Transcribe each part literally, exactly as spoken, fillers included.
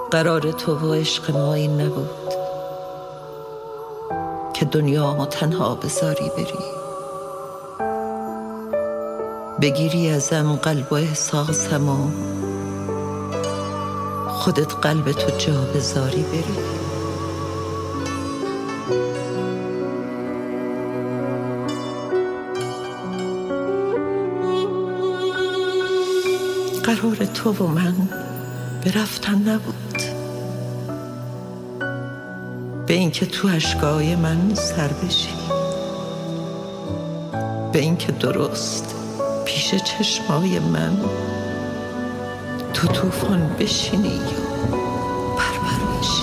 قرار تو و عشق ما این نبود که دنیامو تنها بذاری بری، بگیری ازم قلب و احساسمو، خودت قلب تو جا بذاری بری. قرار تو و من به رفتن نبود، به اینکه تو اشکای من سر بشی، به اینکه درست پیش چشمای من تو طوفان بشینی یا پرپر بشی.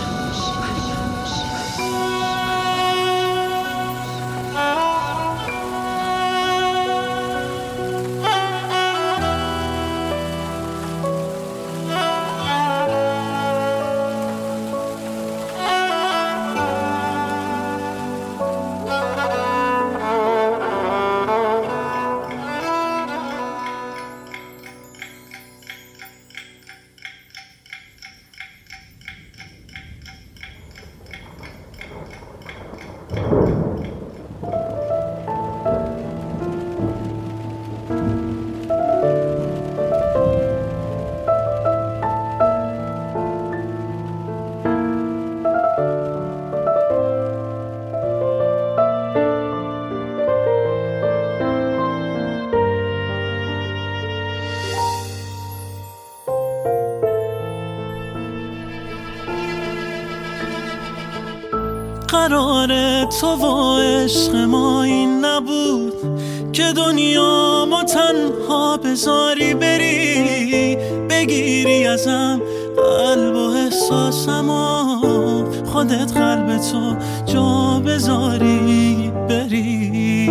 قرار تو و عشق ما این نبود که دنیا ما تنها بذاری بری، بگیری ازم قلب و احساسمو، خودت قلب تو جا بذاری بری.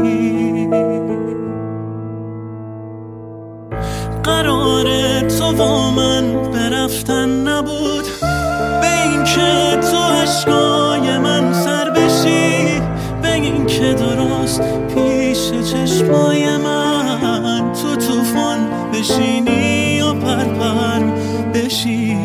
قرار تو و من برفتن نبود، به این که تو عشقای من سر بشی، به این که درست پیش چشمای من تو طوفان بشینی و پرپر بشی.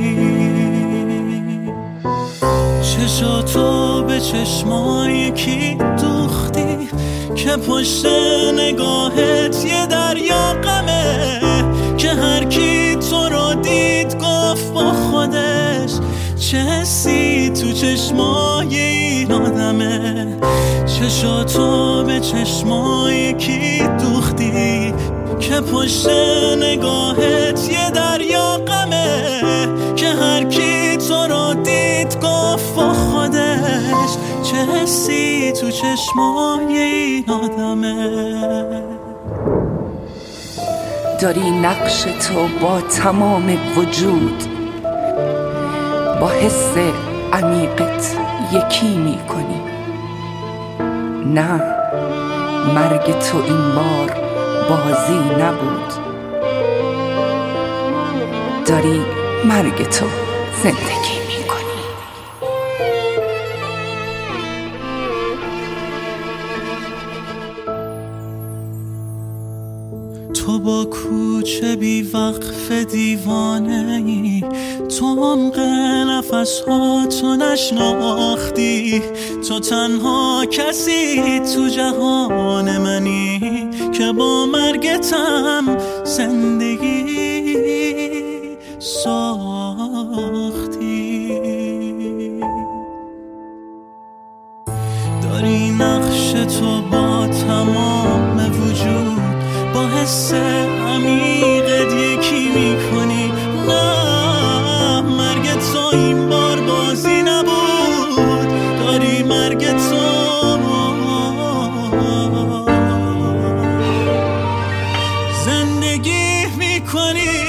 چشاتو به چشمای کی دوختی که پشت نگاهت یه دریا غمه، که هر کی تو رو دید گفت با خودش چه حسی تو چشمای این آدمه. چشاتو به چشمای کی دوختی که پشت نگاهت یه دریا غمه، که هر کی تو رو دید گفت با خودش چه حسی تو چشمای این آدمه. داری نقش تو با تمام وجود، با حس عمیقت یکی میکنی. نه، مرگ تو این بار بازی نبود، داری مرگ تو زندگی میکنی. تو با کوچه بی وقف دیوانه ای، تو عمق نفس ها تو نشناختی، تو تنها کسی تو جهان منی که با مرگتم زندگی ساختی. داری نقش تو با تمام وجود، با حس عمیقت یکی میکنی. نه، مرگ تو این بار بازی نبود، داری مرگ تو زندگی میکنی.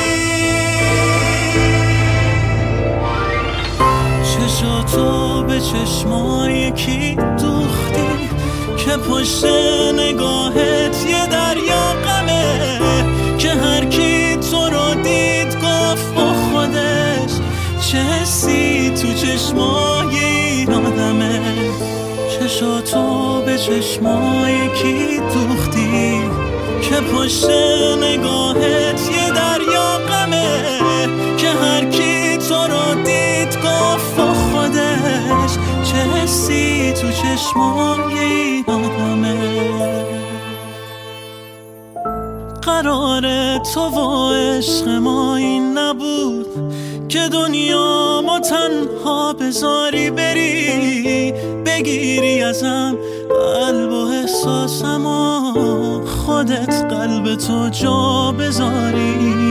چشاتو به چشمای کی دوختی که پشت نگاهت یه دریا غمه، که هر کی تو رو دید گفت با خودش چه حسی تو چشمای این آدمه. چشاتو به چشمای کی دوختی که پشت نگاهت یه دریا غمه، که هر کی تو چشمای این آدمه. قرار تو و عشق ما این نبود که دنیا ما تنها بذاری بری، بگیری ازم قلب و احساسم و خودت قلب تو جا بذاری.